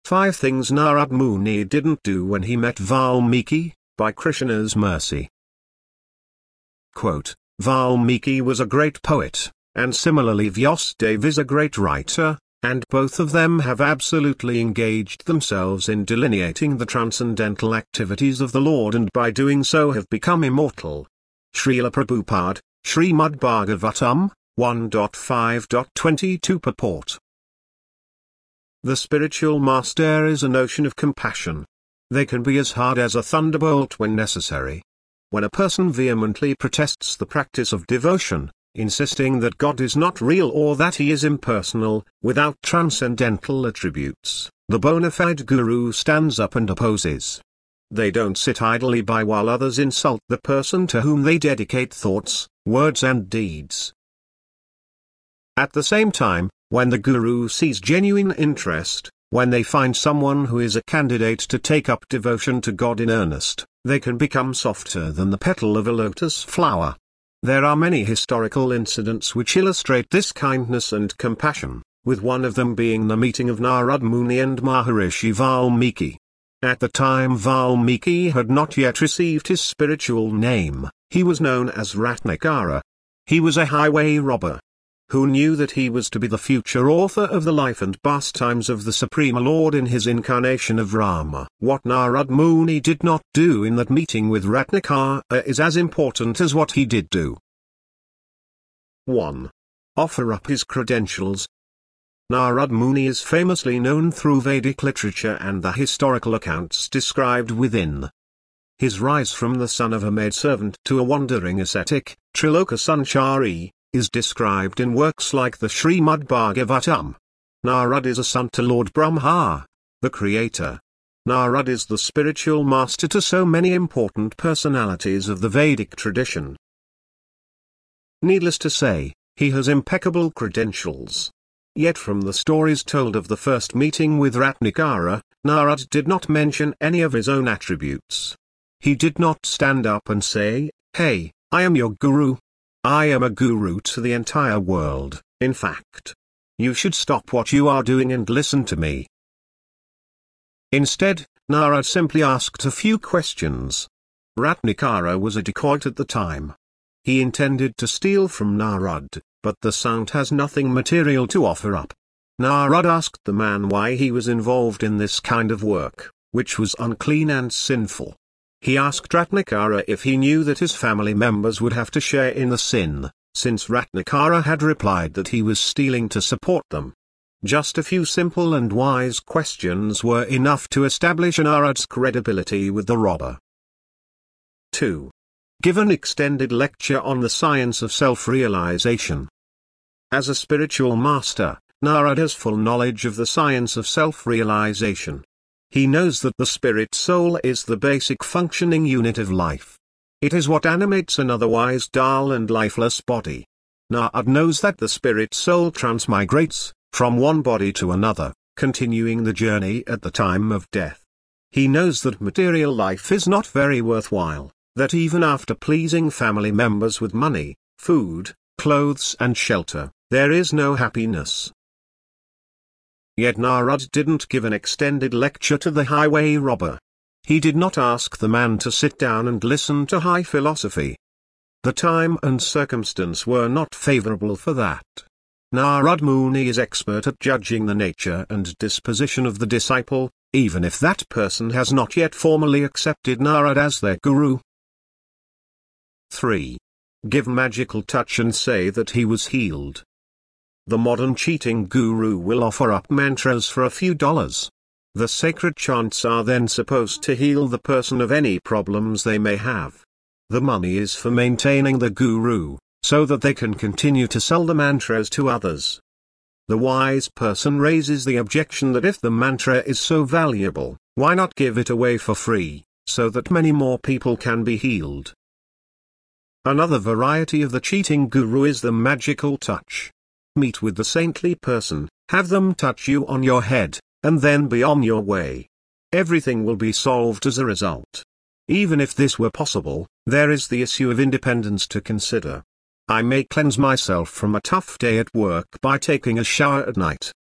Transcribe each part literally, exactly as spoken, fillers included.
Five Things Narad Muni Didn't Do When He Met Valmiki, by Krishna's Mercy. Quote, Valmiki was a great poet, and similarly Vyasadeva is a great writer, and both of them have absolutely engaged themselves in delineating the transcendental activities of the Lord and by doing so have become immortal. Srila Prabhupada, Srimad Bhagavatam, one point five point twenty-two Purport. The spiritual master is an ocean of compassion. They can be as hard as a thunderbolt when necessary. When a person vehemently protests the practice of devotion, insisting that God is not real or that he is impersonal, without transcendental attributes, the bona fide guru stands up and opposes. They don't sit idly by while others insult the person to whom they dedicate thoughts, words and deeds. At the same time, when the guru sees genuine interest, when they find someone who is a candidate to take up devotion to God in earnest, they can become softer than the petal of a lotus flower. There are many historical incidents which illustrate this kindness and compassion, with one of them being the meeting of Narad Muni and Maharishi Valmiki. At the time Valmiki had not yet received his spiritual name, he was known as Ratnakara. He was a highway robber, who knew that he was to be the future author of the life and pastimes of the Supreme Lord in his incarnation of Rama. What Narad Muni did not do in that meeting with Ratnakara is as important as what he did do. one. Offer up his credentials. Narad Muni is famously known through Vedic literature and the historical accounts described within. His rise from the son of a maidservant to a wandering ascetic, Triloka Sanchari, is described in works like the Srimad Bhagavatam. Narad is a son to Lord Brahma, the creator. Narad is the spiritual master to so many important personalities of the Vedic tradition. Needless to say, he has impeccable credentials. Yet from the stories told of the first meeting with Ratnakara, Narad did not mention any of his own attributes. He did not stand up and say, "Hey, I am your guru. I am a guru to the entire world, in fact. You should stop what you are doing and listen to me." Instead, Narad simply asked a few questions. Ratnakara was a dacoit at the time. He intended to steal from Narad, but the saint has nothing material to offer up. Narad asked the man why he was involved in this kind of work, which was unclean and sinful. He asked Ratnakara if he knew that his family members would have to share in the sin, since Ratnakara had replied that he was stealing to support them. Just a few simple and wise questions were enough to establish Narad's credibility with the robber. two. Give an extended lecture on the science of self-realization. As a spiritual master, Narad has full knowledge of the science of self-realization. He knows that the spirit soul is the basic functioning unit of life. It is what animates an otherwise dull and lifeless body. Narad knows that the spirit soul transmigrates from one body to another, continuing the journey at the time of death. He knows that material life is not very worthwhile, that even after pleasing family members with money, food, clothes and shelter, there is no happiness. Yet Narad didn't give an extended lecture to the highway robber. He did not ask the man to sit down and listen to high philosophy. The time and circumstance were not favorable for that. Narad Muni is expert at judging the nature and disposition of the disciple, even if that person has not yet formally accepted Narad as their guru. three. Give magical touch and say that he was healed. The modern cheating guru will offer up mantras for a few dollars. The sacred chants are then supposed to heal the person of any problems they may have. The money is for maintaining the guru, so that they can continue to sell the mantras to others. The wise person raises the objection that if the mantra is so valuable, why not give it away for free, so that many more people can be healed. Another variety of the cheating guru is the magical touch. Meet with the saintly person, have them touch you on your head, and then be on your way. Everything will be solved as a result. Even if this were possible, there is the issue of independence to consider. I may cleanse myself from a tough day at work by taking a shower at night.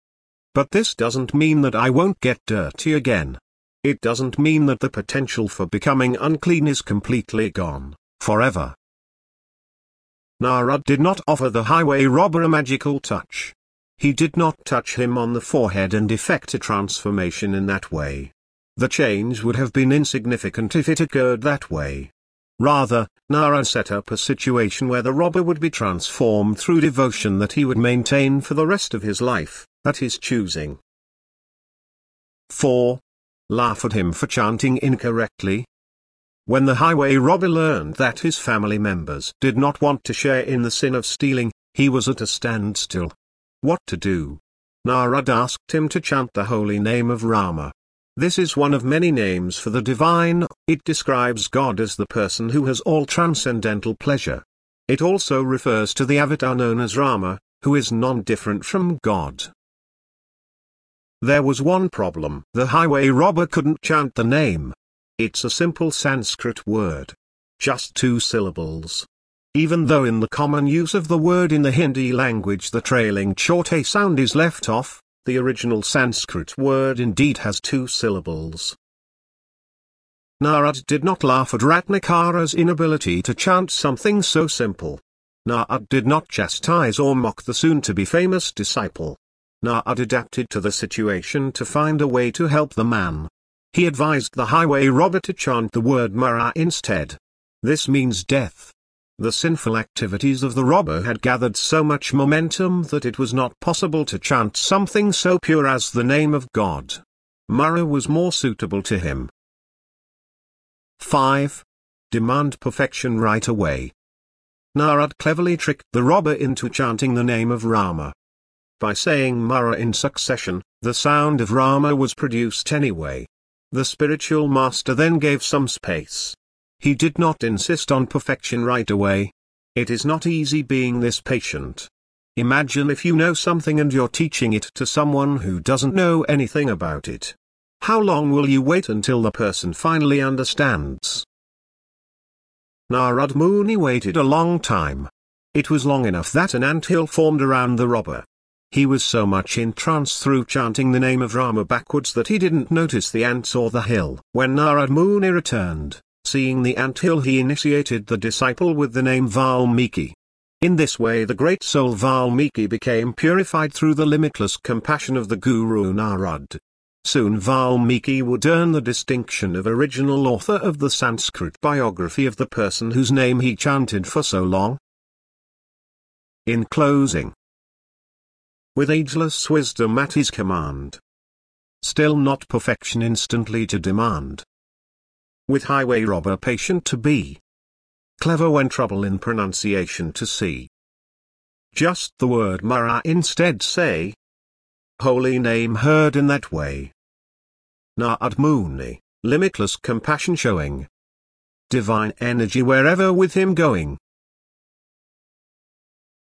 But this doesn't mean that I won't get dirty again. It doesn't mean that the potential for becoming unclean is completely gone, forever. Narad did not offer the highway robber a magical touch. He did not touch him on the forehead and effect a transformation in that way. The change would have been insignificant if it occurred that way. Rather, Narad set up a situation where the robber would be transformed through devotion that he would maintain for the rest of his life, at his choosing. four. Laugh at him for chanting incorrectly. When the highway robber learned that his family members did not want to share in the sin of stealing, he was at a standstill. What to do? Narad asked him to chant the holy name of Rama. This is one of many names for the divine. It describes God as the person who has all transcendental pleasure. It also refers to the avatar known as Rama, who is non-different from God. There was one problem. The highway robber couldn't chant the name. It's a simple Sanskrit word. Just two syllables. Even though in the common use of the word in the Hindi language the trailing chautai sound is left off, the original Sanskrit word indeed has two syllables. Narad did not laugh at Ratnakara's inability to chant something so simple. Narad did not chastise or mock the soon-to-be famous disciple. Narad adapted to the situation to find a way to help the man. He advised the highway robber to chant the word Mara instead. This means death. The sinful activities of the robber had gathered so much momentum that it was not possible to chant something so pure as the name of God. Mara was more suitable to him. five. Demand perfection right away. Narad cleverly tricked the robber into chanting the name of Rama. By saying Mara in succession, the sound of Rama was produced anyway. The spiritual master then gave some space. He did not insist on perfection right away. It is not easy being this patient. Imagine if you know something and you're teaching it to someone who doesn't know anything about it. How long will you wait until the person finally understands? Narad Muni waited a long time. It was long enough that an anthill formed around the robber. He was so much entranced through chanting the name of Rama backwards that he didn't notice the ants or the hill. When Narad Muni returned, seeing the anthill, he initiated the disciple with the name Valmiki. In this way the great soul Valmiki became purified through the limitless compassion of the Guru Narad. Soon Valmiki would earn the distinction of original author of the Sanskrit biography of the person whose name he chanted for so long. In closing, with ageless wisdom at his command, still not perfection instantly to demand, with highway robber patient to be, clever when trouble in pronunciation to see, just the word Mara instead say, holy name heard in that way. Narad Muni, limitless compassion showing, divine energy wherever with him going.